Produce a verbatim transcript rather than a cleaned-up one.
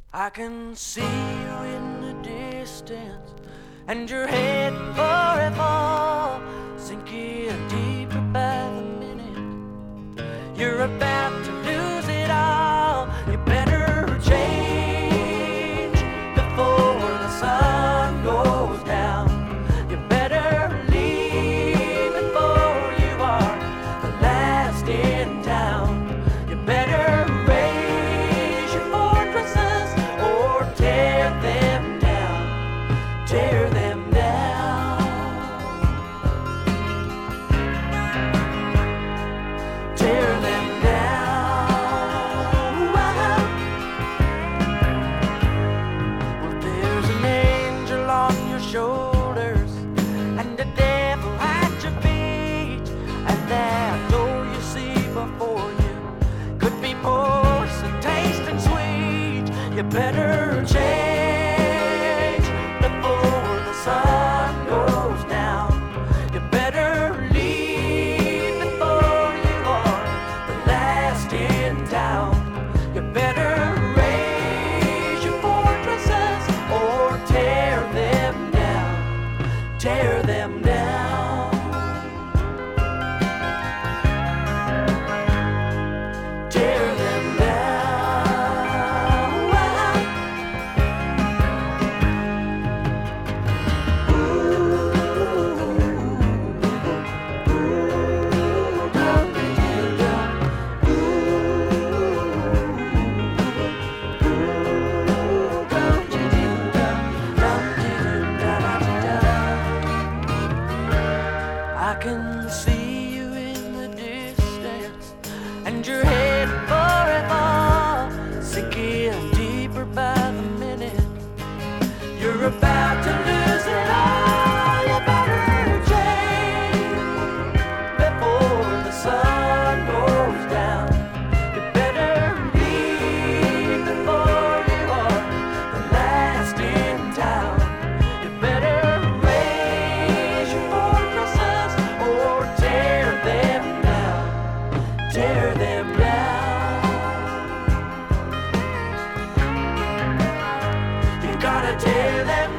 I can see you in the distance, and you're heading for a fall, sinking deeper by the minute. You're about to lose it all. You better change before the sun goes down. You better leave before you are the last in town. You better raise your fortresses or tear them down, tear them down, tear them down. Well, there's an angel on your shoulders and a devil at your feet, and that door you see before you could be poison, tasting sweet. You better change before the sun goes down. You better leave before you are the last in town. You better raise your fortresses or tear them down, tear them down, tear them down. I can see you in the distance, and you're heading for a fall, sinking deeper by the minute. You're about to lose it all. You better change before the sun goes down. You better leave before you are the last in town. You better raise your fortresses or tear them down, tear them down. You gotta tear them